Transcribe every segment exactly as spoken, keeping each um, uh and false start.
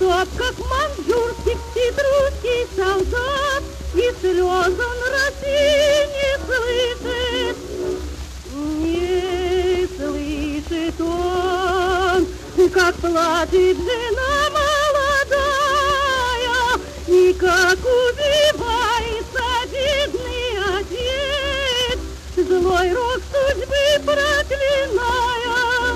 Чтоб как маньчжурский русский солдат, и слез он России не слышит. Не слышит он, как плачет жена молодая, и как убивается бедный отец, злой рок судьбы проклиная.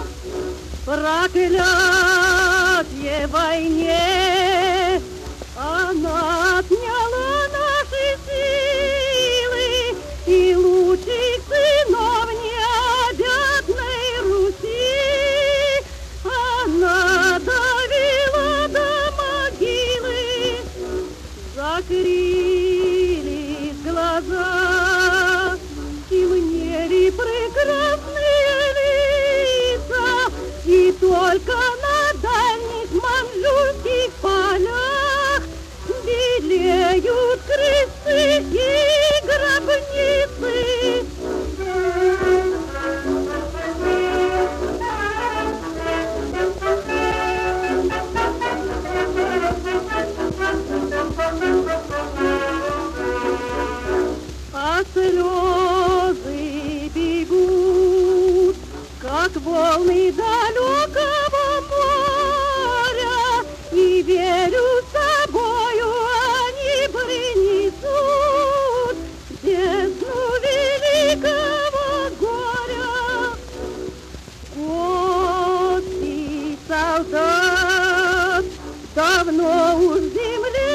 Проклятье войне, она отняла наши силы и лучших сынов необъятной Руси. Она довела до могилы, закрылись глаза, темнели прекрасные лица, и только на дальних маньчжурских полях белеют кресты и гробницы. А слезы бегут, как волны далекого моря, и верю, с собою они принесут бездну великого горя. Готский солдат давно уж в земле